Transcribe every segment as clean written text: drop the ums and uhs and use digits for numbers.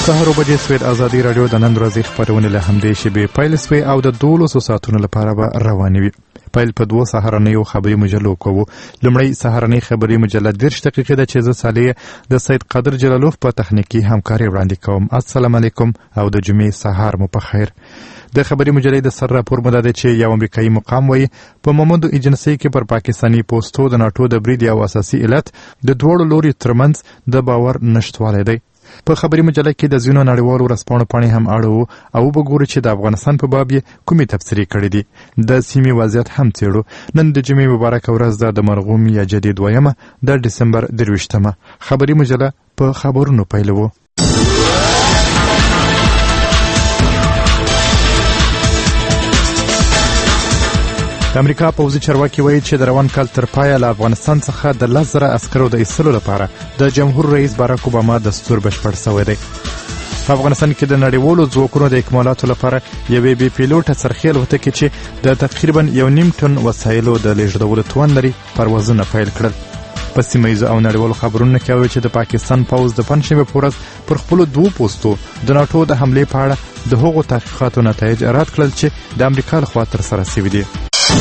سهار بجې سوید ازادي راډیو د نن ورځې خبرونه له همدې شیبې پیل سوی او د 12 ساعتونو لپاره به روانې وي. پیل په 2 سهارنیو خبري مجلو کوو. لومړی سهارنۍ خبري مجله 10 دقیقې ده چې زه صالح د سید قادر جلالوف په تخنیکی همکاري وړاندې کوم. السلام علیکم او د جمعې سهار مو په خیر. د خبري مجلې د سر راپور مده ده چې یو امریکایي مقام وایي په مومندو ایجنسۍ کې پر پاکستاني پوسټو د ناټو د برید یو اساسي علت د دوړو لوري ترمنځ د باور نشټوالی دی. په خبري مجله کې د ځینو نړیوالو ورځپاڼو پاڼې هم اړوو او وګورو چې د افغانستان په باب یې کومې تبصرې کړې دي. د سیمې وضعیت هم څېړو. نن د جمعې مبارکه ورځ ده د مرغوم یا جدي 2 د ډسمبر 23. خبري مجله په خبرونو پیلوو. د امریکا پوځي چارواکي وایي چې د روان کال تر پایه له افغانستان څخه د 10,000 عسکرو د ایستلو لپاره د جمهور رئیس باراک اوباما دستور بشپړ شوی دی. په افغانستان کې د نړیوالو ځواکونو د اکمالاتو لپاره یوې بې پیلوټه څرخي الوتکې چې د تقریبا 1.5 ټن وسایلو د لیږدولو توان لري پروازونه پیل کړل. په سیمه ییزو او نړیوالو خبرونو کې وایي چې د پاکستان پوځ د پنجشنبې په ورځ پر خپلو 2 پوسټو د ناټو د حملې په اړه د هغو تحقیقاتو نتایج رد کړل چې د امریکا لخوا ترسره شوي دي.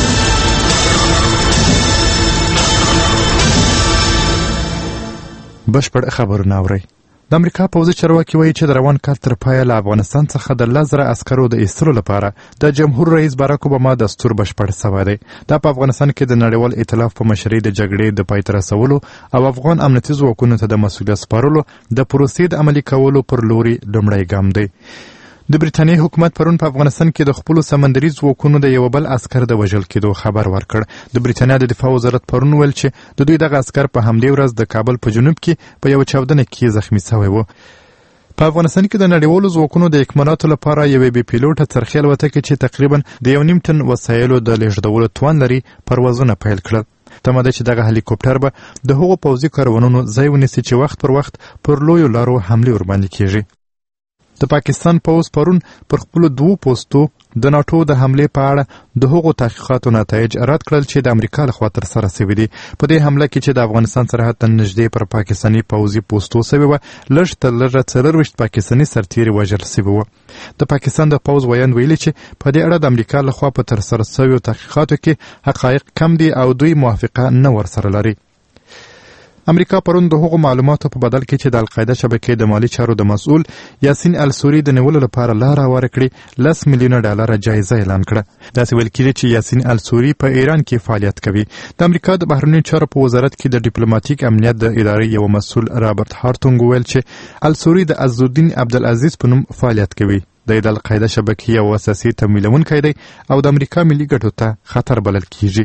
بشپړ خبرونه اورئ. د امریکا پوځي چارواکي وایي چې د روان کال تر پایه له افغانستان څخه د 10,000 عسکرو د ایستلو لپاره د جمهور رئیس باراک اوباما دستور بشپړ شوی دی. دا په افغانستان کې د نړیوال ائتلاف په مشرۍ د جګړې د پای ته رسولو او افغان امنیتي ځواکونو ته د مسؤلیت سپارلو د پروسې د عملي کولو پر لوري لومړی ګام دی. د بریټانیې حکومت پرون په افغانستان کې د خپل سمندري ځواکونو د یو بل عسکر د وژل کېدو خبر ورکړ. د بریټانیا د دفاع وزارت پرون ویل چې د دوی دغه عسکر په همدې ورځ د کابل په جنوب کې په یو چاودنه کې زخمی شوی و. په افغانستان کې د نړیوالو ځواکونو د اکمالاتو لپاره یوې بې پیلوټه څرخي الوتکې چې تقریبا د 1.5 ټن وسایلو د لیږدولو توان لري پروازونه پیل کړل. تمه ده چې دغه هلیکوپټر به د هغو پوځي کاروانونو ځای ونیسي چې وخت پر وخت پر لویو لارو حملې ورباندې کیږي. د پاکستان پوځ پرون پر خپلو 2 پوسټو د ناټو د حملې په اړه د هغو تحقیقاتو نتایج رد کړل چې د امریکا لخوا ترسره شوي دي. په دې حمله کې چې د افغانستان سرحد ته نږدې پر پاکستاني پوځي پوسټو شوې وه لږ تر لږه 24 پاکستاني سرتیري وژل شوي وه. د پاکستان د پوځ ویاند ویلي چې په دې اړه د امریکا لخوا په ترسره شویو تحقیقاتو کې حقایق کم دي او دوی موافقه نه ورسره لري. امریکا پرون د هغو معلوماتو په بدل کې چې د القاعده شبکې د مالی چارو د مسؤل یاسین السوري د نیولو لپاره لاره هواره کړې $10 میلیونه جایزه اعلان کړه. داسې ویل کېږي چې یاسین السوري په ایران کې فعالیت کوي. د امریکا د بهرنیو چارو په وزارت کې د ډیپلوماټیک امنیت د ادارې یو مسؤل رابرټ هارټونګ ویل چې السوري د عزالدین عبدالعزیز په نوم فعالیت کوي. د القاعده شبکې یو اساسي تمویلونکی دی او د امریکا ملي ګټو ته خطر بلل کېږي.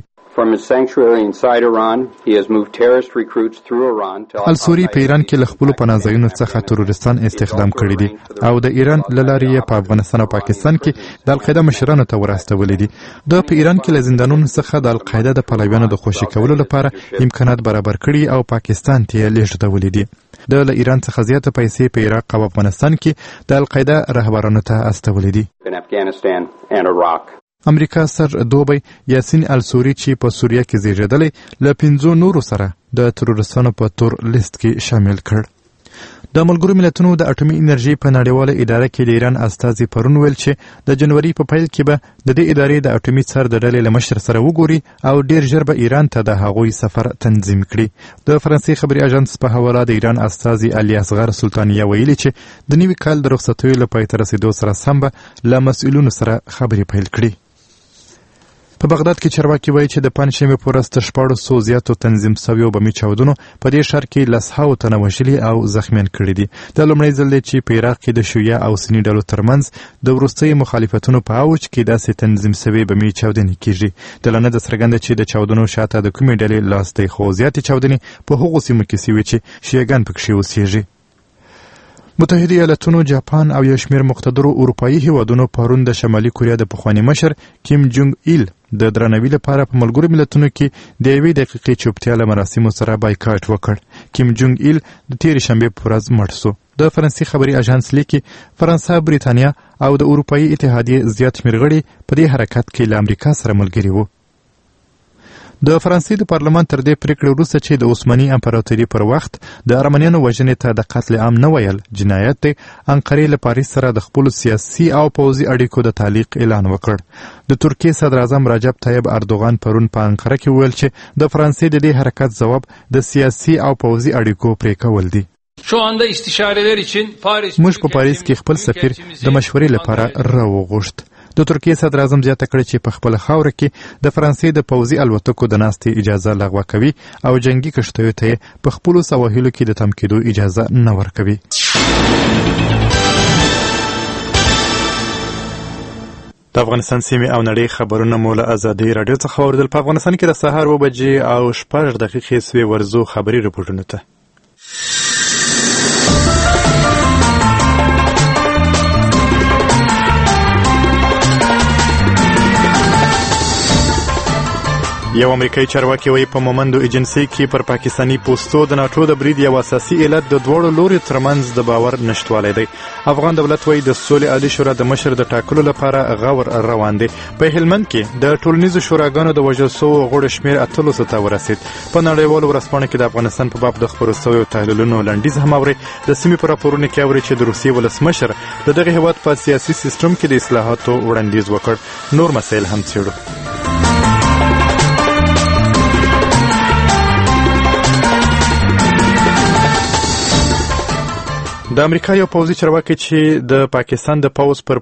السوري په ایران کې له خپلو پناهځایونو څخه تروریستان استخدام کړي دي او د ایران له لارې یې په افغانستان او پاکستان کې د القاعده مشرانو ته ورستولي دي. د په ایران کې له زندانونو څخه د القاعده د پلویانو د خوشي کولو لپاره امکانات برابر کړي او پاکستان ته یې لیږدولي دي. د له ایران څخه زیاته پیسې په عراق او افغانستان کې د القاعده رهبرانو ته استولي دي. امریکا سر دوبی یاسین السوري چې په سوریه کې زیږېدلی له 5 نورو سره د تروریستانو په تور لیست کې شامل کړ. د ملګرو ملتونو د اټومي انرژي په نړیواله اداره کې د ایران استازي پرون ویل چې د جنوري په پیل کې به د دې ادارې د اټومي څار د ډلې له مشر سره وګوري او ډیر ژر به ایران ته د هغوی سفر تنظیم کړي. د فرانسې خبري اژانس په حواله د ایران استازي علي اصغر سلطانیه ویلي چې د نوي کال د رخصتیو له پای ته رسیدو سره سم به له مسؤلینو سره خبرې پیل کړي. په بغداد کې چارواکي وایي چې د پنجشنبې په ورځ تر 400 زیاتو تنظیم شویو بمي چاودنو په دې ښار کې 100 تنه وژلي او زخمیان کړي دي. دا لومړی ځل دی چې په عراق کې د شیعه او سني ډلو ترمنځ د وروستیو مخالفتونو په اوج کې داسې تنظیم شوي بمي چاودنې کیږي. دلته د څرګنده چې د چاودنو شاته د کومې ډلې لاس دی، خو زیاتې چاودنې په هغو سیمو کې شوي چې شیعهګان پکښې اوسېږي. متحده ایالتونو، جاپان او یو شمېر مقتدرو اروپایي هیوادونو پرون د شمالي کوریا د پخواني مشر کیم جونګ ایل د درناوي لپاره په ملګرو ملتونو کې د 1 دقیقې چوپتیا له مراسمو سره بایکاټ وکړ. کیم جونګ ایل د تېرې شنبې په ورځ مړ شو. د فرانسې خبري اژانس لیکي فرانسه، بریتانیا او د اروپایي اتحادیې زیات شمېر غړي په دې حرکت کې له امریکا سره ملګري وو. د فرانسې د پارلمان تر دې پریکړې وروسته چې د عثماني امپراتوري پر وخت د ارمنیانو وژنې ته د قتل عام نه ویل جنایت دی، انقرې له پاریس سره د خپلو سیاسي او پوځي اړیکو د تعلیق اعلان وکړ. د ترکیې صدر اعظم رجب طیب اردوغان پرون په انقره کې ویل چې د فرانسې د دې حرکت ځواب د سیاسي او پوځي اړیکو پرې کول دي. موږ په پاریس کې خپل سفیر د مشورې لپاره راوغوښت. د ترکیې صدر اعظم زیاته کړې چې په خپله خاوره کې د فرانسې د پوځي الوتکو د ناستې اجازه لغوه کوي او جنگي کښتیو ته یې په خپلو سواحلو کې د تم کېدو اجازه نه ورکوي. د افغانستان سیمې او نړۍ خبرونه مو له ازادۍ راډیو څخه واورېدل. په افغانستان کې د سهار 7 بجې او 6 دقیقې سوې ورزو خبري رپورټونو ته. یو امریکایي چارواکي وایي په مومندو ایجنسۍ کې پر پاکستاني پوستو د ناټو د برید یو اساسي علت د دواړو لوریو ترمنځ د باور نشتوالی دی. افغان دولت وایي د سولې عالي شورا د مشر د ټاکلو لپاره غور روان دی. په هلمند کې د ټولنیزو شوراګانو د وژل سوو غړو شمېر 800 ته ورسید. په نړیوالو ورځپاڼو کې د افغانستان په باب د خپرو سویو تحلیلونو لنډیز هم اورئ. د سیمې په راپورونو کې اورئ چې د روسیې ولسمشر د دغه هېواد په سیاسي سیستم کې د اصلاحاتو وړاندیز وکړ. نور مسایل هم څېړو. د امریکا یو پوځي چارواکي چې د پاکستان د پوځ پر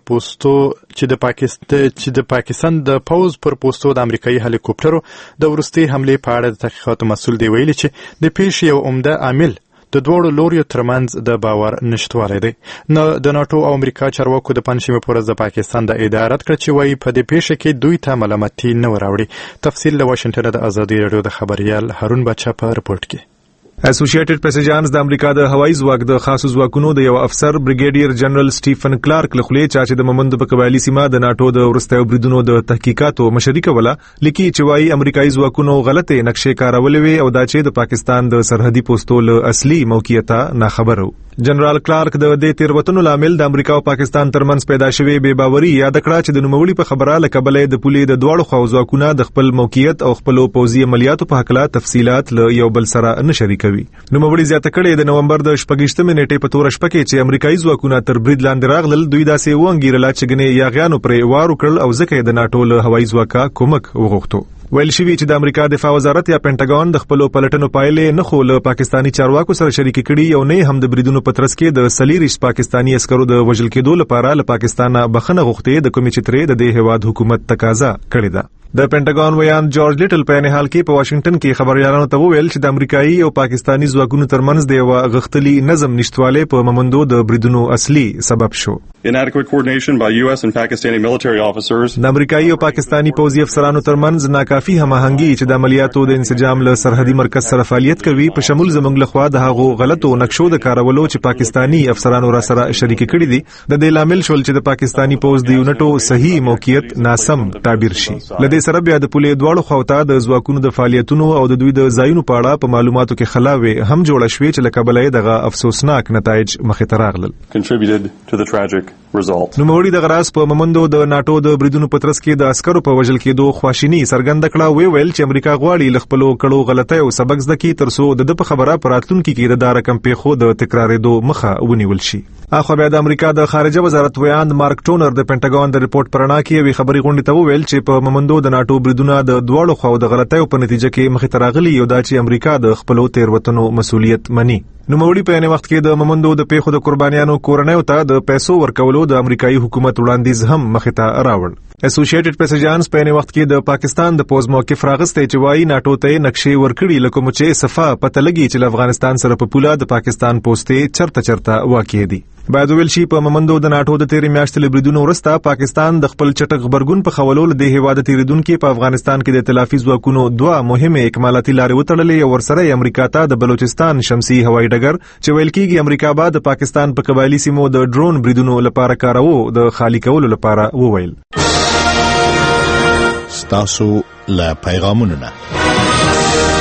پوستو د امریکایي هلیکوپټرو د وروستي حملې په اړه د تحقیقاتو مسؤل دی ویلي چې د پیښې یو عمده عامل د دوړو لوریو ترمنځ د باور نشتوالی دی. د ناټو او امریکا چارواکو د پنجشنبې په ورځ د پاکستان د ادارت کړ چې وایي په دې پیښه کې دوی ته ملامتي نه وراوړي. تفصیل له واشنګټن د ازادي راډیو د خبریال هارون بچا په رپورټ کې. اسوسییټډ پریس ایجنس د امریکا د هوایي ځواک د خاصو ځواکونو د یو افسر بریګیډیر جنرال سټیفن کلارک له خولې چې د مومند په قبایلي سیمه د ناټو د وروستیو بریدونو د تحقیقاتو مشري کوله لیکي چې وايي امریکایي ځواکونو غلطه نقشې کارولې وي او دا چې د پاکستان د سرحدي پوستو له اصلي موقعیت نه خبرو. جنرال کلارک د دې تیروتنو لامل د امریکا او پاکستان ترمنځ پیدا شوی بې باوري یاد کړه چې د نوموړي په خبره لکبلې د پولې د دواړو خواو ځواکونه د خپل موقعیت او خپل پوځي عملیاتو په حق له تفصيلات له یو بل سره نه شریکوي. نوموړي زیاته کړې د نومبر د 28 نیټې په تور شپه کې چې امریکایي ځواکونه تر برید لاندې راغلل دوی داسې وانګیرل چې ګنې یاغیانو پرې وار وکړل او ځکه د ناټو له هوایي ځواکه کومک وغوښتو. ویل شوی چې د امریکا دفاع وزارت یا پینټاګون د خپل پلټنو پایلې نه خو له پاکستانی چارواکو سره شریک کړي او نه هم د بریدونو په ترڅ کې د سلیریش پاکستانی عسکرو د وژل کېدو لپاره له پاکستان بخښنه غوښتې د کومې چې ترې د دې هواد حکومت تقاضا کړې ده. د پینټاګون ویان جورج لیټل په نه حال کې په واشنگټن کې خبريالانو ته وویل چې د امریکایي او پاکستانی ځواکونو ترمنځ د یو غختلي نظم نشټواله په مومندو د بریدونو اصلي سبب شو. Inadequate coordination by US and Pakistani military officers. د امریکایي او پاکستانی پوځي افسرانو ترمنځ ناکافي هماهنګي چې د عملیاتو د انسجام له سرحدي مرکز سره فعالیت کوي په شمول زموږ لخوا د هغو غلطو نقشو د کارولو چې پاکستانی افسرانو را سره شریک کړي دي د دې لامل شول چې د پاکستانی پوځ د یونټو صحیح موقعیت ناسم تعبیر شي. لدې سره بیا د پولې دواړو خواته د ځواکونو د فعالیتونو او د دوی د ځایونو په اړه په معلوماتو کې خلاوي هم جوړه شوې چې لکه بلې دغه افسوسناک نتایج مخې ته راغلل. Contributed to the tragic result. نوموړي د غراس په مومندو د ناټو د بریدونو په ترڅ کې د عسکرو په وژل کېدو خواشینی څرګنده کړه ویل چې امریکا غواړي ل خپل کړو غلطۍ او سبق زده کړي ترڅو د په خبره پراتلونکو کې د رقم پیښو د تکرارېدو مخه ونیول شي. اخو بیا د امریکا د خارجه وزارت ویاند مارک ټونر د پینټاګون د ریپورت پرانا کې وی خبري غونډه ته ویل چې په مومندو د ناټو بریدونه د دواړو خواو د غلطۍ په نتیجه کې مخې ته راغلي یو دا چې امریکا د خپل تیروتنو مسؤلیت مني. نوموړي په یوه وخت کې د مومندو د پیښو د قربانیانو کورنیو ته د پیسو ورکولو د امریکایي حکومت وړاندیز هم مخې ته راوړ. اسوسییټډ پریس ایجنس په یوه وخت کې د پاکستان د پوز موقف راغسته چې وايي ناټو ته نقشې ورکړي لکه مو چې صفه پته لګي چې افغانستان سره په پوله د پاکستان پوسټې چرته واقع دي. باید ویل شي په مومندو د ناټو د تیرې میاشتې لبریدونو وروسته پاکستان د خپل چټک غبرګون په خولو له د هیواد تیریدونکو په افغانستان کې د ائتلافي ځواکونو دوه مهمه اکمالاتي لارې وتړلې او ورسره امریکا ته د بلوچستان شمسي هوایي ډګر چې ویل کېږي امریکا به د پاکستان په قبایلی سیمو د ډرون بریدونو لپاره کارو د خالي کولو لپاره وویل. ستاسو له پیغامونو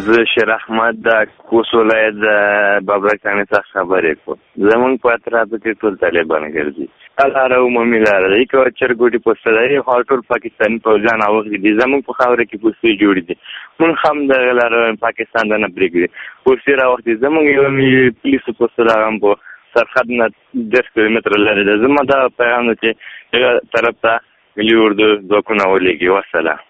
زه شیر احمد د کوس ولایت د بابرکانې څخه خبرې کوم. زمونږ په اطرافو کې ټول طالبان ګرځي. لاره عمومي لاره ده که چرګوټي پوسته دی خو ټول پاکستاني پوځیان اوښتي دي. زمونږ په خاوره کې پوستې جوړې دي. مونږ هم دغه لاره پاکستان ته نه پرېږدي. پوستې راوښتي. زمونږ یو پولیسو پوسته ده هم په سرحد نه 10 کیلومتره لرې ده. زما دا پیغام ده چې دغه طرف ته ملي اردو ځواکونه ولېږي. وسلام.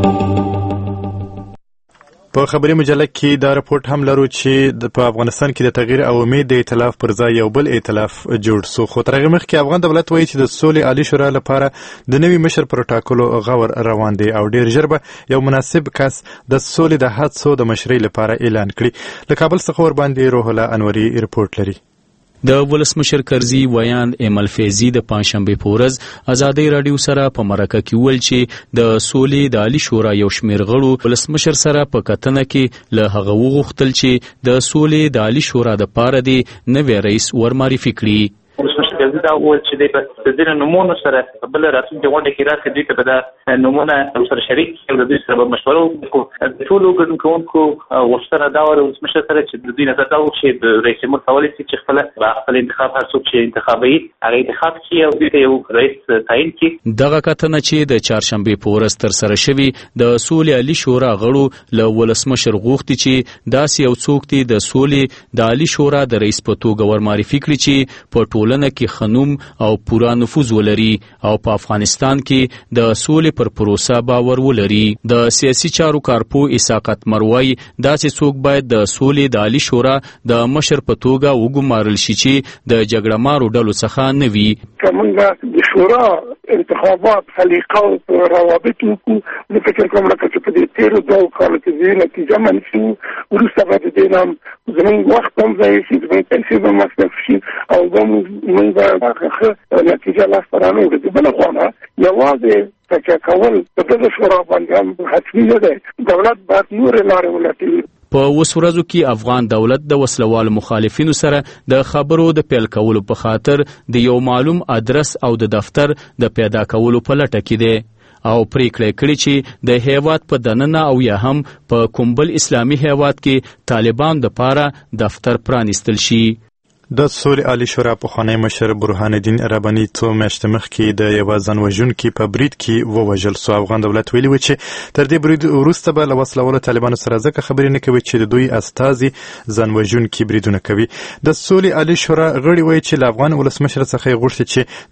په خبري مجله کې دا راپورټ هم لرو چې په افغانستان کې د تغییر او امید د ائتلاف پر ځای یو بل ائتلاف جوړ سو. خو تر هغه مخکې افغان دولت وایي چې د سولې عالی شورا لپاره د نوي مشر پر ټاکلو غور روان دی او ډیر ژر به یو مناسب کس د سولې د هڅو د مشرۍ لپاره اعلان کړي. له کابل څخه ور باندې روح الله انوري رپورټ لري. د ولسمشر کرزي ویان ایمل فیضي د پنځشنبې په ورځ ازادي رادیو سره په مرکه کې ویل چې د سولې د عالی شورا یو شمېر غړو ولسمشر سره په کتنه کې له هغه وغوښتل چې د سولې د عالی شورا د پاره دی نوی رئیس ورمعرفي کړي. ولسمشر کرزي دا وویل چې د ځینو نومونو سره په بله راتلونکې غونډه کې راځي دوی ته به دا نومونه سره شریک کړي او د دوی سره به مشوره وکړو. د ټولو ګډون کوونکو غوښتنه دا وه ولسمشر سره چې د دوی نظر دا وکړي چې د رئیس جمهور کولی شي چې خپل انتخاب هر څوک چې انتخابوي هغه انتخاب کړي او دوی ته یو رئیس تعیین کړي. دغه کتنه چې د چهارشنبې په ورځ ترسره شوې د سولې عالي شورا غړو له ولسمشر غوښتي چې داسې یو څوک دی د سولې د عالي شورا د رئیس په توګه ورمعرفي کړي چې په ټولنه کې خنوم او پورا نفوذ ولري او په افغانستان کې د سولې پر پروسه باور ولري. د سیاسي چارو کارپوه اسحاق مروي داسې څوک باید د سولې د عالي شورا د مشر په توګه وګمارل شي چې د جګړه مارو ډلو څخه نه وي. کومه د شورا انتخابات سلیقه او روابط وکړو نو فکر کوم چې په دې تیرو دوه کالو کې نتیجه منشي وروسته به د دې نام زموږ وخت هم ځای شي زموږ پیسې به مصرف شي او موږ به ښه نتیجه لاسته رانهوړو. د بله خوا یوازې تکیه کول په دغه شورا باندې هم حتمي نه دی. دولت باید نورې لارې ولټوي. په اوس ورځو کې افغان دولت د وسلوالو مخالفینو سره د خبرو د پیل کولو په خاطر د یو معلوم ادرس او د دفتر د پیدا کولو په لټه کې دی او پریکړه کړې چې د هیواد په دننه او یا هم په کومبل اسلامي هیواد کې طالبان د پاره دفتر پرانیستل شي. د سولې عالی شورا پخوانی مشر برهان الدین رباني څو میاشتې مخکې د یوه ځانوژونکي په برید کې ووژل سو. افغان دولت ویلي و چې تر دې برید وروسته به له وسلوالو طالبانو سره ځکه خبرې نه کوي چې د دوی استازي ځانوژونکي بریدونه کوي. د سولې عالی شورا غړي وایي چې له افغان ولسمشر څخه یې غوښتي چې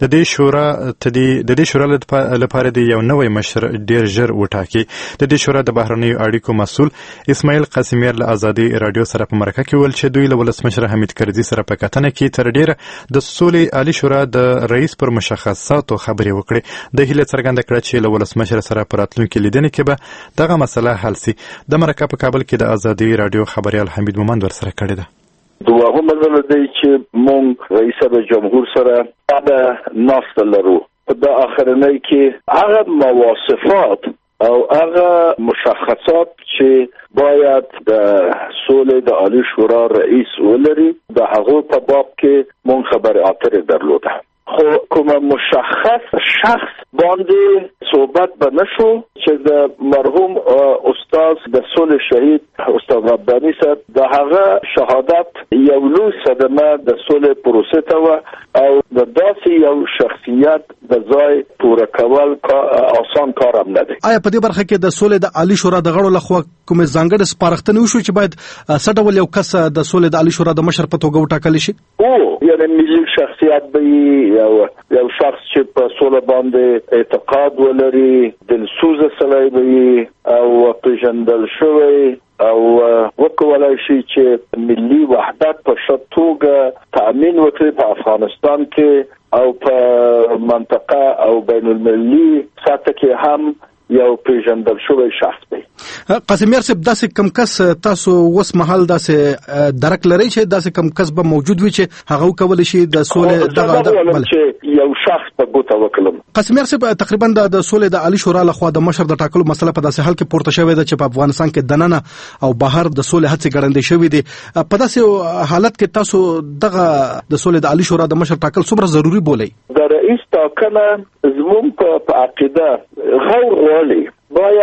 د دې شورا لپاره د یو نوی مشر ډیر ژر وټاکي. د دې شورا د بهرنیو اړیکو مسؤل اسماعیل قاسمیر له ازادي رادیو سره په مرکه کې ویل چې دوی له ولسمشر حمید کرزي سره په کتنه کې تر ډیره د سولې عالی شورا د رئیس پر مشخصاتو خبرې وکړي. د هیله څرګنده کړه چې له ولسمشر سره په راتلونکي لیدنې کې به دغه مسله حل سي. د مرکه په کابل کې د ازادي رادیو خبريال حمید مومند ورسره کړی ده. دوه مسله دی چې مونږ رئیس جمهور سره د ناست لرو په د اخرنۍ کې هغه مواصفات او هغه مشخصات چې باید د سولې د عالی شورا رئیس ولري د هغه په باب کې مونږ خبر اترې درلوده. خو کوم مشخص شخص باندې صحبت به نشو چې د مرحوم استاد د سولې شهید استاد رباني صاحب د هغه شهادت یو لوی صدمه د سولې پروسې ته او د داسې یو شخصیت د ځای پوره کول آسان کار هم نه دی. آیا په دې برخه کې د سولې د عالی شورا د غړو لخوا کوم ځانګړی سپارښتنه وشو چې باید څه ډول یو کس د سولې د عالی شورا د مشر په توګه وټاکل شي؟ یعنی ملي شخصیت به یو شخص چې په سوله باندې اعتقاد ولري، دلسوز سړی به او پیژندل شوی او وکولای شي چې ملي وحدت په ښه توګه تأمین وکړي په افغانستان کې او په منطقه او بین المللي سطح کې هم یو پیژندل شوی شخص دی. قاسمیر صاحب داسې کم کس تاسو وس محل داسې درک لري چې داسې کم کس به موجود وي چې هغه وکول شي د سولې دغه چې یو شخص په ګوته وکړم. قاسمیر صاحب تقریبا د سولې د عالی شورا لخوا د مشر د ټاکلو مسله په داسې حال کې پورته شوې ده چې په افغانستان کې دننه او بهر د سولې هڅې ګړندې شوې دي. په داسې حالت کې تاسو دغه د سولې د عالی شورا د مشر ټاکل څومره ضروری بولئ؟ د رئیس ټاکنه زموږ په عقیده غیر غواړي باید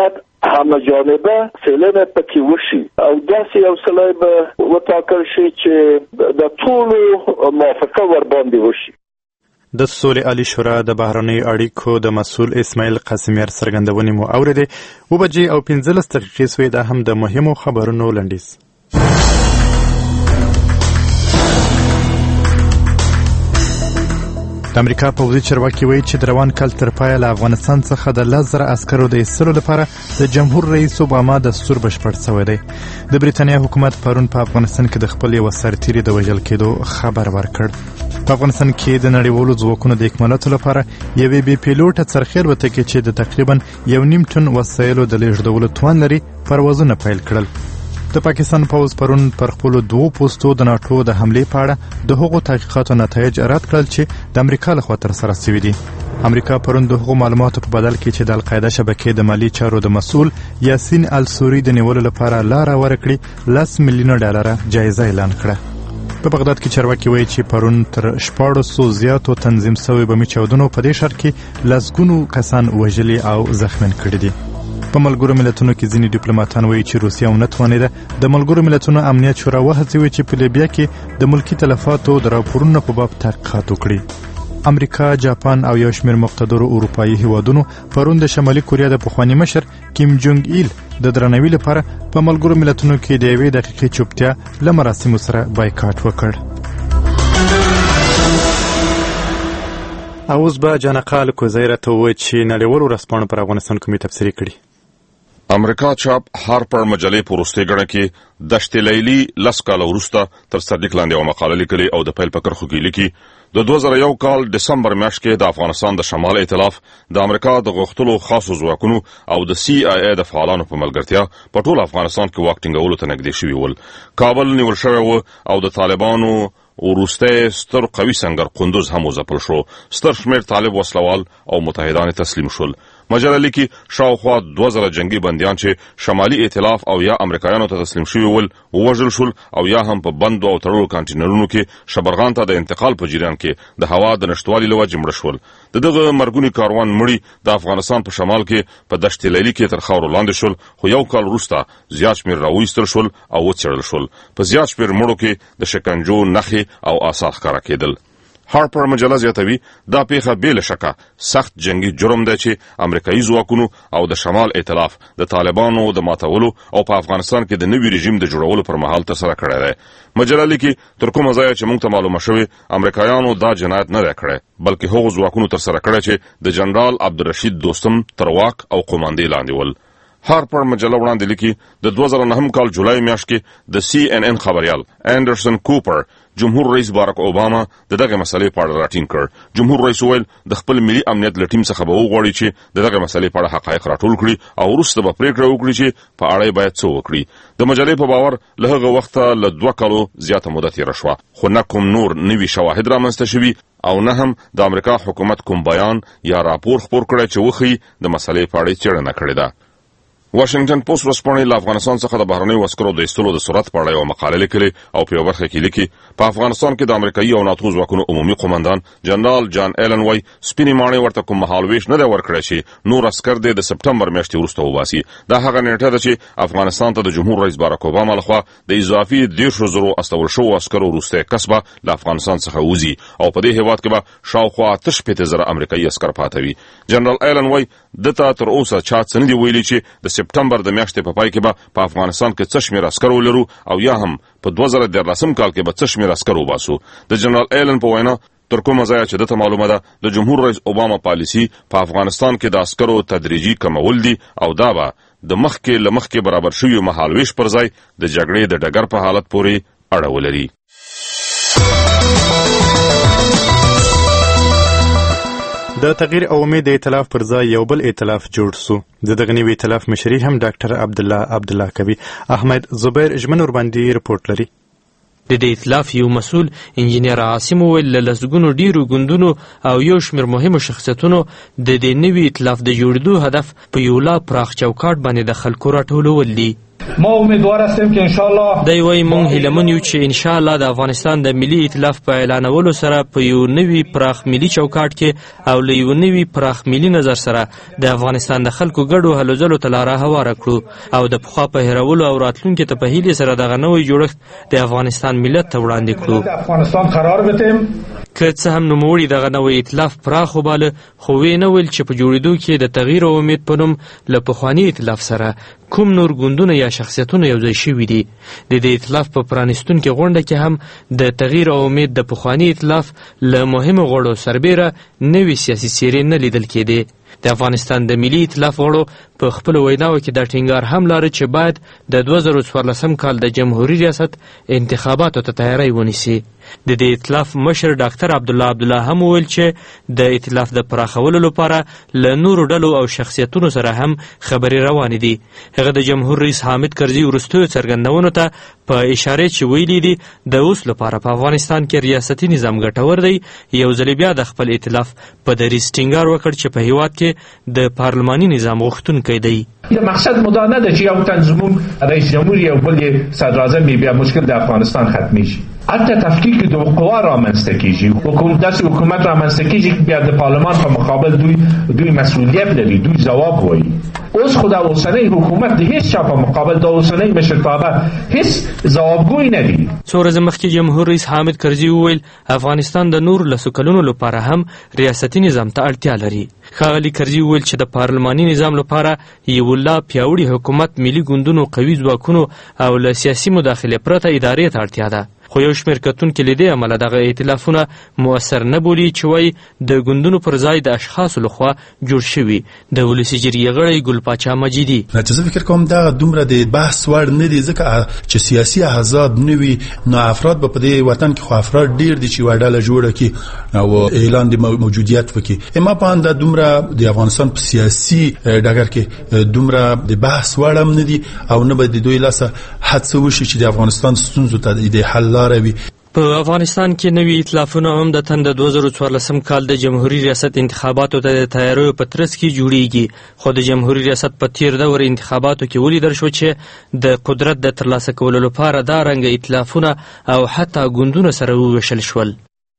همه جانبه څېړنه پکې وشي او داسې یو سړی به وټاکل شي چې د ټولو موافقه ورباندې وشي. د سولې عالی شورا د بهرنیو اړیکو د مسؤل اسماعیل قاسمیار څرګندونې مو اورېدې. 7:15 سوې. دا هم د مهمو خبرونو لنډیز. د امریکا پوځي چارواکي وایي چې د روان کال تر پایه له افغانستان څخه د 10,000 عسکرو د ایستلو لپاره د جمهور رئیس اوباما دستور بشپړ شوی دی. د بریتانیا حکومت پرون په افغانستان کې د خپل یو سرتیري د وژل کېدو خبر ورکړ. په افغانستان کې د نړیوالو ځواکونو د اکمالاتو لپاره یوې بې پیلوټه څرخي الوتکې چې د تقریبا 1.5 ټن وسایلو د لیږدولو توان لري پروازونه پیل کړل. د پاکستان پوځ پرون پر خپل 2 پوستو د ناتو د حملې په اړه د هغو تحقیقاتو نتایج رد کړل چې د امریکا لخوا ترسره شوي دي. امریکا پرون د هغو معلوماتو په بدل کې چې د القاعده شبکې د مالي چارو د مسؤل یاسین السوري د نیولو لپاره لاره ورکړي $10 میلیون جایزه اعلان کړه. په بغداد کې چارواکي وایي چې پرون تر 1400 زیاتو تنظیم شوي بمي چاودنو په دې ښار کې لسګونو کسان وژلي او زخمین کړي دي. په ملګرو ملتونو کې ځینې ډیپلوماټان وایي چې روسیه ونه توانېده د ملګرو ملتونو امنیت شورا وهڅوي چې په لیبیا کې د ملکي تلفاتو د راپورونو په باب تحقیقات وکړي. امریکا، جاپان او یو شمېر مقتدرو اروپایي هیوادونو پرون د شمالي کوریا د پخواني مشر کیم جونګ ایل د درناوي لپاره په ملګرو ملتونو کې د 1 دقیقې چوپتیا له مراسمو سره بایکاټ وکړ. اوس به جانقال کوزیره ته ووایي چې نړیوالو ورځپاڼو پر افغانستان کومې تبصرې کړي. امریکا چاپ هارپر مجلې په وروستۍ ګڼه کې دشت لیلی 10 کاله وروسته تر صدیق لاندې یوه مقاله لیکلې او د پیل په کرښو کې لیکي د 2001 کال دسمبر میاشت کې د افغانستان د شمال ائتلاف د امریکا د غوښتلو خاصو ځواکونو او د CIA د فعالانو په ملګرتیا په ټول افغانستان کې واک ټینګولو ته نږدې شوي ول. کابل نیول شوی و او د طالبانو وروستی ستر قوي سنگر قندوز هم وځپل شو. ستر شمېر طالب وسلوال او متحدان تسلیم شول. مجله لیکي شاوخوا 2000 جنگي بندیان چې شمالي ائتلاف او یا امریکایانو ته تسلیم شوي ول ووژل شول او یا هم په بندو او تړلو کانټینرونو کې شبرغان ته د انتقال په جریان کې د هوا د نشتوالي له وجې مړه شول. دغه مرګونی کاروان مړي د افغانستان په شمال کې په دشت لیلی کې تر خاورو لاندې شول خو یو کال وروسته زیات شمېر راوایستل شول او وڅېړل شول. په زیات شمېر مړو کې د شکنجو نښې او آثار ښکاره کېدل. هارپر مجله زیاتوي دا پیښه بې له شکه سخت جنگي جرم دی چې امریکایي ځواکونو او د شمال ائتلاف د طالبانو د ماتولو او په افغانستان کې د نوي رژیم د جوړولو پر مهال ترسره کړی دی. مجله لیکي تر کومه ځایه چې موږ ته معلومه شوې امریکایانو دا جنایت نه دی کړی بلکې هغو ځواکونو ترسره کړی چې د جنرال عبدالرشید دوستم تر واک او قوماندې لاندې ول. هارپر مجله وړاندې لیکي د 2009 کال جولای میاشت کې د CNN خبریال انډرسن کوپر جمهور رئیس باراک اوباما دغه مسلې په اړه راټینګ کړ. جمهور رئیس ویل د خپل ملي امنیت له ټیم څخه به وغواړي چې دغه مسلې په اړه حقایق راټول کړي او وروسته به پریکړه وکړي چې په اړه باید څه وکړي. د مجلې په باور له هغه وخته له 2 کالو زیاته موده تېره شوه خو نه کوم نور نوي شواهد رامنځته شوي او نه هم د امریکا حکومت کوم بیان یا راپور خپور کړی چې وښیي د مسلې په اړه څېړنه کړې ده. واشنگټن پوسټ ورځپاڼې له افغانستان څخه د بهرنیو عسکرو د ایستلو د سرعت په اړه یوه مقاله لیکلې او په یوه برخه کې لیکي په افغانستان کې د امریکایي او ناتو ځواکونو عمومي قومندان جنرال جان ایلن وایي سپینې ماڼۍ ورته کوم مهالویش نه دی ورکړی چې نور عسکر دې د سپټمبر میاشتې وروسته وباسي. دا هغه نیټه ده چې افغانستان ته د جمهور رئیس باراک اوباما لخوا د اضافي 10,000 استول شوو عسکرو وروستی کسبه له افغانستان څخه وځي او په دې هېواد کې به شاوخوا 8,000 امریکایي عسکر پاته وي. جنرال ایلن وایي دته تر اوسه چا څه نه دي ویلي چې د سپټمبر د میاشتې په پای کې به په افغانستان کې څه شمېر عسکر ولرو او یا هم په 2013 کال کې به څه شمېر عسکر وباسو. د جنرال ایلن په وینا تر کومه ځایه چې دته معلومه ده د جمهور رئیس اوباما پالیسي په افغانستان کې د عسکرو تدریجي کمول دي او دا به د مخکې برابر شوي مهالویش پر ځای د جګړې د ډګر په حالت پورې اړه ولري. د تغییر او امید د ائتلاف پر ځای یو بل ائتلاف جوړ سو. د دغه نوي ائتلاف مشري هم ډاکټر عبدالله کوي. احمد زبیر ژمن ورباندې رپورټ لري. د دې ائتلاف یو مسؤل انجینر عاصم ویل له لسګونو ډیرو ګوندونو او یو شمېر مهمو شخصیتونو د دې نوي ائتلاف د جوړېدو هدف په یو لا پراخ چوکاټ باندې د خلکو راټولول دي. ما امیدوار هستیم که ان شاء الله دی وایي موږ هیلهمن یو چې ان شاء الله د افغانستان د ملي ائتلاف په اعلانولو سره په یو نوي پراخ ملي چوکاټ کې او له یو نوي پراخ ملي نظر سره د افغانستان د خلکو ګډو هلو ځلو ته لاره هواره کړو او د پخوا په هیرولو او راتلونکي ته په هیلې سره دغه نوی جوړښت د افغانستان ملت ته وړاندې کړو. افغانستان قرار بدیم که څه هم نوموړي دغه نوی ائتلاف پراخ وباله، خو ویې نه ویل چې په جوړېدو کې د تغییر او امید په نوم له پخواني ائتلاف سره کوم نور ګوندونه یا شخصیتونه یو ځای شوي دي. د دې ائتلاف په پرانیستونکې غونډه کې هم د تغییر او امید د پخواني ائتلاف له مهمو غړو سربیره نوي سیاسي څیرې نه لیدل کېدې. د افغانستان د ملي ائتلاف غړو په خپلو ویناوو کې دا ټینګار هم لاره چې باید د 2014 کال د جمهوري ریاست انتخاباتو ته تیاری ونیسي. د دې ائتلاف مشر ډاکټر عبدالله هم وویل چې د ائتلاف د پراخولو لپاره له نورو ډلو او شخصیتونو سره هم خبرې روانې دي. هغه د جمهور رئیس حامد کرزي وروستیو څرګندونو ته په اشاره چې ویلي دي د اوس لپاره په افغانستان کې ریاستي نظام ګټور دی. یو ځل بیا د خپل ائتلاف په دریځ ټینګار وکړ چې په هیواد کې د پارلماني نظام غوښتونکی دی. مقصد مدا نه ده چې یو تن زمون رئیس جمهور یا بل صدر اعظم بیا مشکل در افغانستان ختم شي. حتی تفکیک دو قوا رامنځته کیږي. حکومت رامنځته کیږي که بیا د پارلمان په مقابل دوی مسئولیت لري، دوی ځواب وایي. اوس خو د اوسنۍ حکومت د هیڅ چا په مقابل د اوسنۍ مشرتابه هیڅ ځوابګوی نه دي. څو ورځې مخکې جمهور رئیس حامد کرزي وویل افغانستان د نور لسو کلونو لپاره هم ریاستي نظام ته اړتیا لري. ښاغلي کرزي وویل چې د پارلماني نظام لپاره یو لا پیاوړي حکومت، ملي ګوندونو، قوي ځواکونو او له سیاسي مداخلې پرته ادارې ته اړتیا ده. خو یو شمېر کتونکي له دې امله دغه ائتلافونه مؤثر نه بولي چې وایي د ګوندونو پر ځای د اشخاصو لخوا جوړ شوي. د ولسي جرګې غړی ګل پاچا مجیدي چې زه فکر کوم دا دومره د بحث وړ نه دي، ځکه چې سیاسي احزاب نه وي نو افراد به په دې وطن کې خو افراد ډېر دي چې یوه ډله جوړه کړي او اعلان د موجودیت وکړي. ما په اند دومره د افغانستان په سیاسي ډګر کې دومره د بحث وړ هم نه دي او نه به د دوی لاسه هڅه وشي چې د افغانستان ستونزو ته د حل لاره وي. په افغانستان کې نوي ائتلافونه هم د تن د 2014 کال د جمهوري ریاست انتخاباتو ته د تیاریو په ترڅ کې جوړیږي. خو د جمهوري ریاست په تیر دور انتخاباتو کې ولیدل شو چې د قدرت د ترلاسه کولو لپاره دا رنګ ائتلافونه او حتی ګوندونه سره وویشل شول.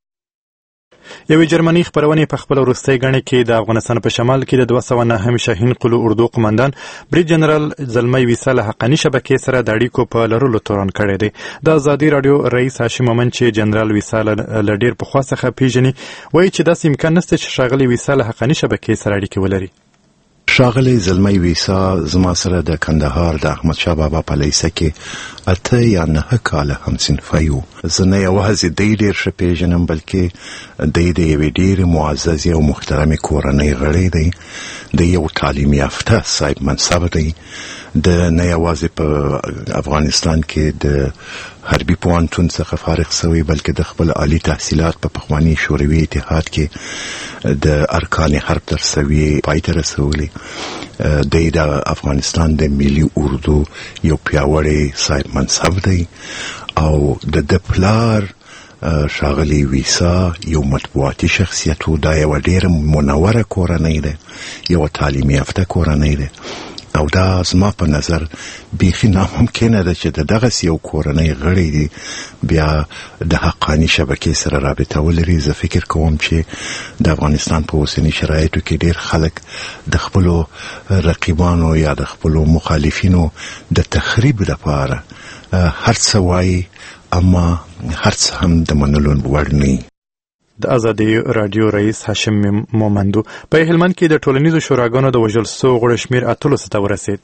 یوې جرمني خپرونې په خپل وروستۍ غڼې کې د افغانستان په شمال کې د 209 شاهین قلو اردو قماندان بریج جنرال زلمی ویسا له حقاني شبکې سره د اړیکو په لرلو تورن کړی دی. د ازادي راډیو رئیس هاشم مومن چې جنرال ویسا له ډېر پخوا څخه پیژني وایي چې داسې امکان نشته چې ښاغلی ویسا له حقاني شبکې سره اړیکې ولري. ښاغلی زلمی ویسا زما سره د کندهار د احمد شاه بابا په لیسه کې 8 یا 9 کاله همصنفه یو. زه نه یوازې دی ډېر ښه پیژنم بلکې دی د یوې ډېرې معززې او محترمې کورنۍ غړی دی. د یو تعلیم یافته صاحب منصب دی. د نه یوازې په افغانستان کې د حربي پوهنتون څخه فارغ شوی بلکې د خپل عالی تحصیلات په پخواني شوروي اتحاد کې د ارکان حرب ترسوي پای ته رسولي. د افغانستان د ملي اردو یو پیاوړی صاحب منصب دی او د پلار ښاغلی ویسا یو مطبوعاتي شخصیت و. دا یو ډېره منوره کورنۍ ده، یو تعلیم یافته کورنۍ ده او دا زما په نظر بیخي ناممکنه ده چې دغسې یو کورنۍ غړی دی بیا د حقاني شبکې سره رابطه ولري. زه فکر کوم چې د افغانستان په اوسني شرایطو کې ډېر خلک د خپلو رقیبانو یا د خپلو مخالفینو د تخریب لپاره هر څه وایي اما هر څه هم د منلو وړ نه. د ازادي راډیو رئیس هاشم مومندو په هلمند کې د ټولنیزو شوراګانو د وژل سوو غړو شمېر 8 ته ورسېد.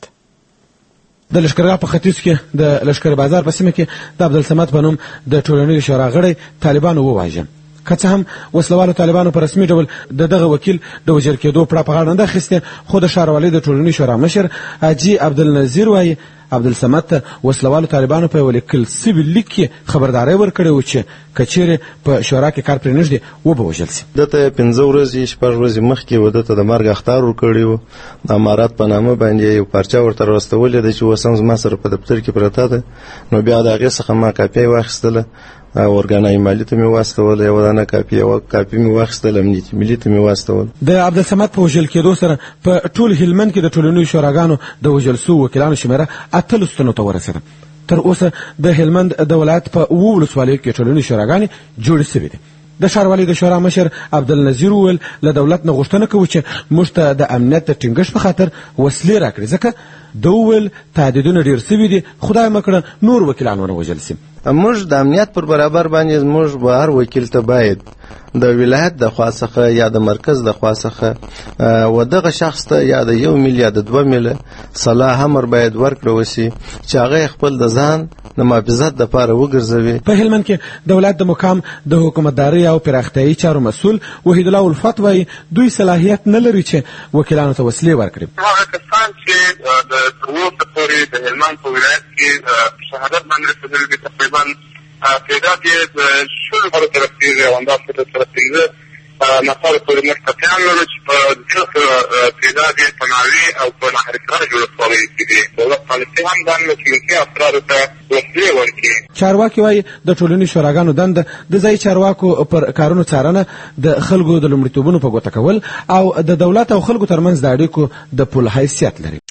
د لښکرګاه په ختیځ کې د لښکر بازار په سیمه کې د عبدالصمد په نوم د ټولنیزو شورا غړی طالبانو وواژه. که څه هم وسلوالو طالبانو په رسمي ډول دغه وکیل د وژل کېدو پړه په غاړه نه ده اخیستې، خو د ښاروالۍ د ټولنیزو شورا مشر حاجي عبدالنظیر وایي عبدالصمد ته وسلوالو طالبانو په یو لیکل سوي لیک کې خبرداری ورکړې وه چې که چیرې په شورا کې کار پرې نږدې وبه وژل شي. دته 15 ورځې 6 ورځې مخکې و دته د مرګ اخطار ورکړی و. د امارات په نامه باندې یو پارچه ورته راوستولې ده چې اوس هم زما سره په دفتر کې پرته ده. نو بیا د هغې څخه ما کاپي واخیستله اورګانای مالی ته مې واستول، یو دانه کاپي مې واخیستل، امنیتي ملي ته مې واستول. د عبدالصمد په وژل کېدو سره په ټول هلمند کې د ټولنیزو شوراګانو د وژل سوو وکیلانو شمېره 18 تنو ته ورسېده. تر اوسه د هلمند د ولایت په 7 ولسوالیو کې ټولنیزې شوراګانې جوړې شوې دي. د ښاروالۍ د شورا مشر عبدالنظیر وویل له دولت نه غوښتنه کوو چې موږ ته د امنیت د ټینګښت په خاطر وسلې راکړي، ځکه ده وویل تعهدونه ډېر سوي دي، خدای مه کړه نور وکیلان ونه وژل شي. موږ د امنیت پر برابر باندې موږ به هر وکیل ته باید د ولایت د خوا څخه یا د مرکز د خوا څخه و دغه شخص ته یا د 1 میل یا د 2 میل صلاح امر باید ورکړل وشي چې هغه خپل د ځان د محافظت لپاره وګرځوي. په هلمند کې د ولایت د مقام د حکومتدارۍ او پراختیایي چارو مسؤل وحید الله الفت وایي دوی صلاحیت نه لري چې وکیلانو ته وسلې ورکړي. هغه کسان چې د اوسه پورې د هلمند په ولایت کې شهادت باندې رسېدلي دي، تقریبا تعداد یې د 10 ته رسېږي او همداسې تر 15 نفر پورې موږ کسان لرو چې په تعداد یې په ناوې او په نهرکاره ولسوالیو کې دي. دولت پالیسي هم دا نه چې ملکي افرادو ته وسلې ورکړي. چارواکي وایي د ټولنیزو شوراګانو دنده د ځایي چارواکو پر کارونو څارنه، د خلکو د لومړیتوبونو په ګوته کول او د دولت او خلکو ترمنځ د اړیکو د پل حیثیت لري.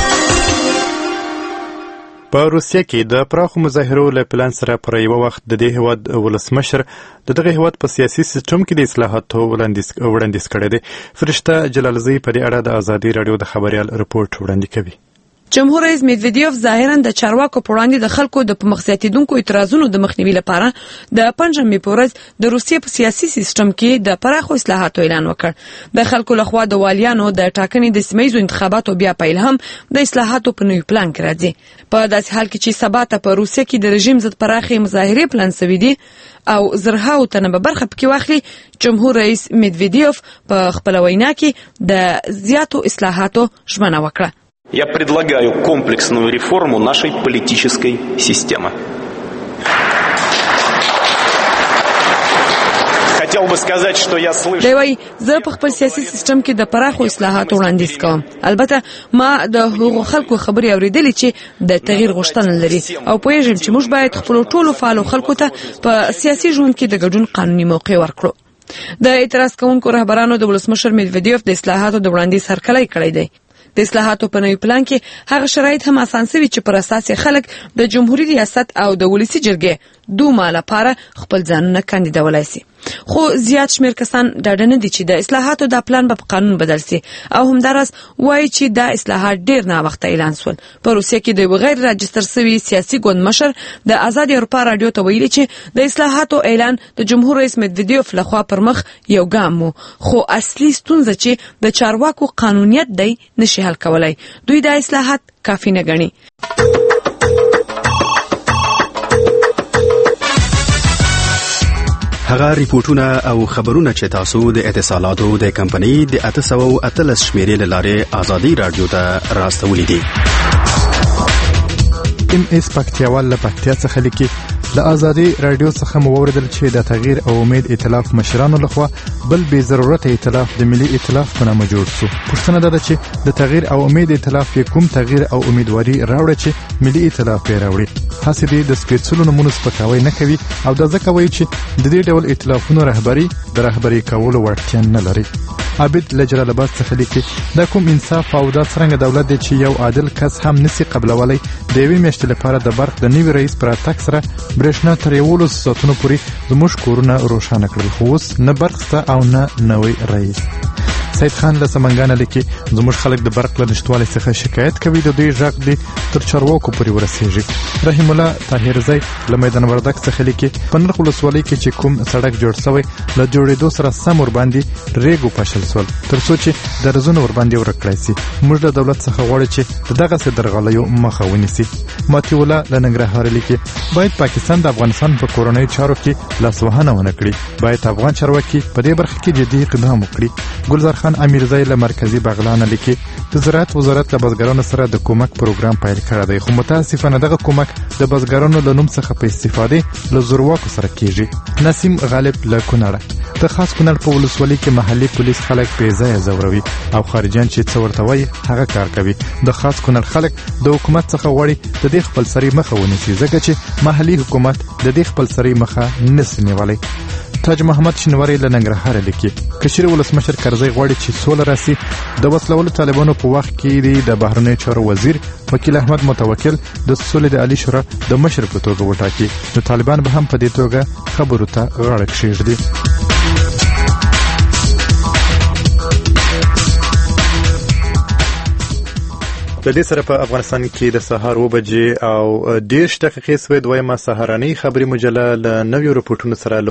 په روسیه کې د پراخو مظاهرو له پلان سره پر یو وخت د دې هیواد ولسمشر د دغه هیواد په سیاسي سیستم کې د اصلاحاتو وړاندیز کړی دی. فرشته جلالزی په دې اړه د ازادي راډیو د خبریال رپورټ وړاندې کوي. جمهور رئیس میدویدیف ظاهرا د چارواکو په وړاندې د خلکو د په مخ زیاتېدونکو اعتراضونو د مخنیوي لپاره د پنځمې په ورځ د روسیې په سیاسي سیستم کې د پراخو اصلاحاتو اعلان وکړ. د خلکو لخوا د والیانو د ټاکنې د سیمه ییزو انتخاباتو بیا پیل هم د اصلاحاتو په نوي پلان کې راځي. په داسې حال کې چې سبا ته په روسیه کې د رژیم ضد پراخې مظاهرې پلان شوي دي او زرهاو تنه به برخه پکې واخلي، جمهور رئیس میدویدیف په خپل وینا کې د زیاتو اصلاحاتو ژمنه وکړه. Я предлагаю комплексную реформу нашей политической системы. Хотел бы сказать, что я слышу. دوی زه په خپل سیاسي سیستم کې د پراخو اصلاحاتو وړاندیز کوم. البته ما د هغو خلکو خبرې اوریدلې چې د تغییر غوښتنه لري او پوهیږم چې موږ باید خپل ټولو فعالو خلکو ته په سیاسي ژوند کې د ګډون قانوني موقع ورکړو. د اعتراض کوونکو رهبرانو د ولسمشر میدویدیف د اصلاحاتو د وړاندیز هرکلی کړی دی. د اصلاحاتو په نوي پلان کې هغه شرایط هم اسان شوي چې پر اساس خلک د جمهوریت ریاست او د ولسی جرګې دوه لپاره خپل ځانونه کاندیدولای شي. خو زیات شمیر کسان ډاډه نه دي چې د اصلاحاتو د پلان په قانون بدل شي او همدارس وایي چې دا اصلاحات ډیر نه وخت اعلان شول. په روسیه کې د غیر راجستر شوی سیاسي ګوند مشر د آزاد اروپا رادیو ته ویلي چې د اصلاحاتو اعلان د جمهور رئیس میدویدیف لخوا پر مخ یو ګام وو، خو اصلي ستونزه چې د چارواکو قانونیت دی نشي حل کولای. دوی د اصلاحات کافي نه ګڼي. هغه ریپورتونه او خبرونه چې تاسو د اتصالاتو د کمپنۍ د 813 شمیرې له لارې ازادي رادیو ته راستولې دي. ام اس پکتیاوال له پکتیا څخه لیکي له ازادي رادیو څخه مو اوریدل چې د تغییر او امید ائتلاف مشرانو لخوا بل به ضرورت ائتلاف د ملي ائتلاف په نامه جوړ شو. پوښتنه ده چې د تغییر او امید ائتلاف یې کوم تغییر او امیدواري راوړي چې ملي ائتلاف یې راوړي. هڅې دې د سپېڅلو نمونو سپکاوی نه کوي او دا ځکه وایي چې د دې ډول ائتلافونو رهبري د رهبري کولو وړتیا نه لري. عابد له جلال آباد څخه لیکي دا کوم انصاف او دا څرنګه دولت دی چې یو عادل کس هم نسی قبلولی. د یوې میاشتې لپاره د برق د نوي رئیس پر راتګ سره برېښنا تر 11 ساعتونو پورې زموږ کورونه روښانه کړل، خو اوس نه برق شته او نه نوی رئیس. سید خان له سمنګانه لیکي زموږ خلک د برق له نشتوالي څخه شکایت کوي، د دوی غږ دی تر چارواکو پورې ورسیږي. رحیم الله طاهرزی له میدان وردګ څخه لیکي په نرخ ولسوالۍ کې چې کوم سړک جوړ شوی له جوړېدو سره سم ورباندې ریګو پاشل سول تر څو چې درزونه ورباندې ورک کړای شي. موږ د دولت څخه غواړو چې دغسې درغلیو مخه ونیسي. ماتی الله له ننګرهار لیکي باید پاکستان د افغانستان په کورنۍ چارو کې لاسوهنه ونه کړي، باید افغان چارواکي په دې برخه کې جدي اقدام وکړي. ګلزار خان امیرزی له مرکزی بغلان لیکي د زراعت وزارت له بزګرانو سره د کومک پروګرام پیل کړی دی، خو متاسفانه دغه کومک د بزګرانو له نوم څخه په استفاده له زورواکو سره کیږي. نسیم غالب له کونړ د خاص کونړ په ولسوالۍ کې محلي پولیس خلک بې ځایه ځوروي او خارجيان چې څه ورته وایي هغه کار کوي. د خاص کونړ خلک د حکومت څخه غواړي د دې خپل سری مخه ونیسي، ځکه چې محلي حکومت د دې خپل سری مخه نسي نیولی. تاج محمد شنواری له ننګرهار لیکي کشر ولسمشر کرزی غواړي چې سوله راسي. د وسلوالو طالبانو په وخت کې د بهرنیو چارو وزیر وکیل احمد متوکل د سولې د عالی شورا د مشر په توګه وټاکي، نو طالبان به هم په دې توګه خبرو ته غاړه کښېږدي. د دې سره په افغانستان کې د سهار 2 بجې او 10 دقیقې سوې دویمه سهارنۍ خبري مجله له نویو رپورټونو سره